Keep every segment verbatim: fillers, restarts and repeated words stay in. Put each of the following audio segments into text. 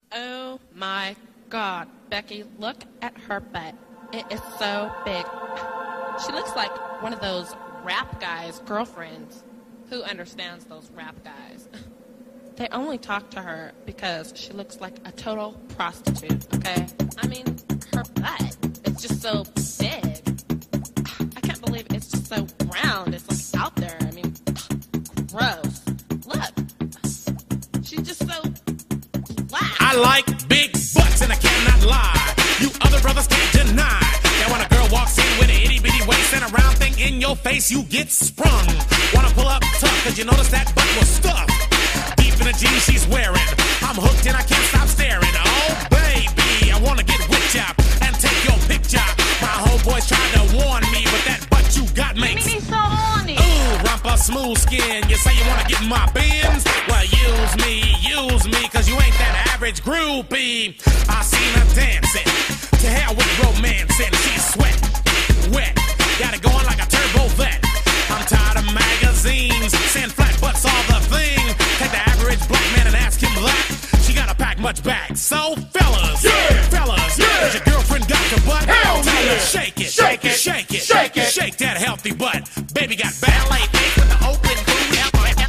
Oh my God, Becky, look at her butt. It is so big. She looks like one of those rap guys' girlfriends. Who understands those rap guys? They only talk to her because she looks like a total prostitute, okay? I mean, her butt, it's just so big. I can't believe it's just so round. It's like out there. I mean, gross. Look. She's just so flat. I like big butts and I cannot lie. You other brothers can't deny that when a girl walks in with an itty bitty waist and a round thing in your face, you get sprung. Wanna pull up tough cause you notice that butt was stuffed deep in the jeans she's wearing. I'm hooked and I can't stop staring. Oh baby, I wanna get with ya and take your picture. My homeboys tried to warn me, but that butt you got makes me so horny. Ooh, rumpa smooth skin. You say you wanna get in my bins? Well, use me, use me, cause you ain't that average groupie. I seen her dancing. To hell with romancing. She's sweat, wet, got it going like a turbo vet. I'm tired of magazines saying flat butts all the thing. Take the average black man and ask him that. She gotta pack much back. So fellas, yeah, fellas, yeah. Does your girlfriend got your butt? Hell Tell yeah. her shake it, Shake it, shake it, shake it. shake that healthy butt. Baby got ballet feet with the open booty.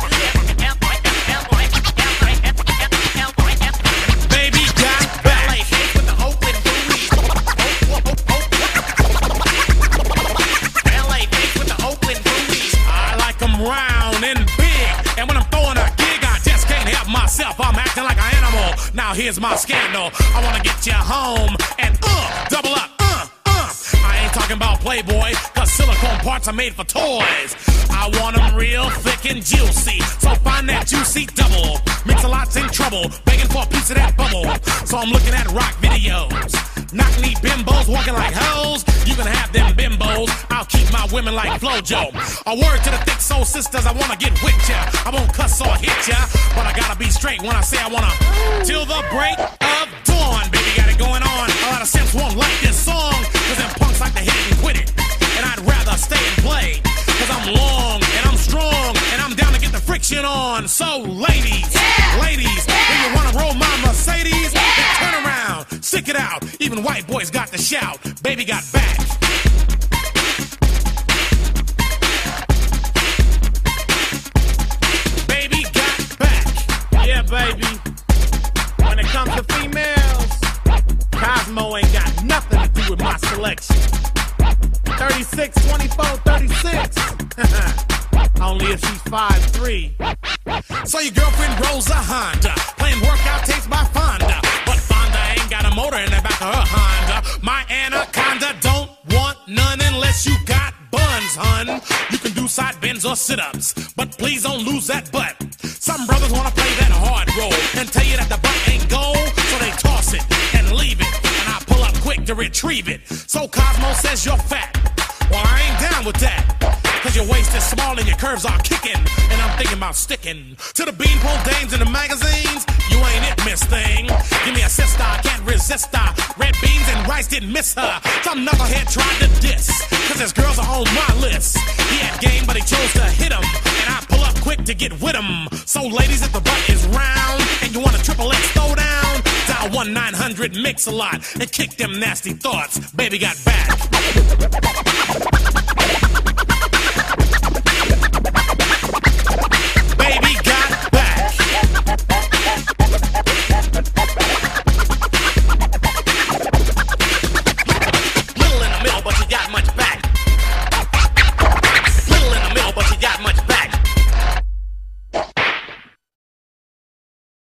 Baby got ballet feet with the open booty. Ballet feet with the open booty. I like them round and big, and when I'm throwing a gig, I just can't help myself. I'm acting like an animal. Now here's my scandal. I wanna get you home and uh, double up, uh, uh. I ain't talking about Playboy, cause silicone parts are made for toys. I want them real thick and juicy, so find that juicy double. Mix-a-lot's in trouble, begging for a piece of that bubble. So I'm looking at rock videos. Knock-knee bimbos walking like hoes. You can have them bimbos, I'll keep my women like Flojo. A word to the thick soul sisters, I wanna get with ya. I won't cuss or hit ya, but I gotta be straight when I say I wanna. Till the break of dawn, baby, got it going on. A lot of simps won't like this song, cause them punks like to hit and quit it. And I'd rather stay and play, cause I'm long and I'm strong and I'm down to get the friction on. So ladies, yeah. ladies, yeah. when you wanna roll my Mercedes, yeah. then turn around, stick it out. Even white boys got to shout, baby got back. Baby got back. Yeah, baby. When it comes to females, Cosmo ain't got nothing to do with my selection. thirty-six, twenty-four, thirty-six. Only if she's five three. So your girlfriend rolls a Honda, playing workout tapes by Fonda. But Fonda ain't got a motor in the back of her Honda. My Anaconda don't want none unless you got buns, hun. You can do side bends or sit-ups, but please don't lose that butt. Some brothers wanna play that hard role and tell you that the butt ain't gold, so they toss it and leave it, and I pull up quick to retrieve it. So Cosmo says you're fat. Well, I ain't down with that, cause your waist is small and your curves are kicking, and I'm thinking about sticking to the beanpole dames in the magazines. You ain't it, miss thing. Give me a sister, I can't resist her. Red beans and rice didn't miss her. Some knucklehead tried to diss, cause his girls are on my list. He had game, but he chose to hit him, and I pull up quick to get with him. So ladies, if the butt is round and you want a triple X throw down, dial one nine hundred mix a lot and kick them nasty thoughts. Baby got back.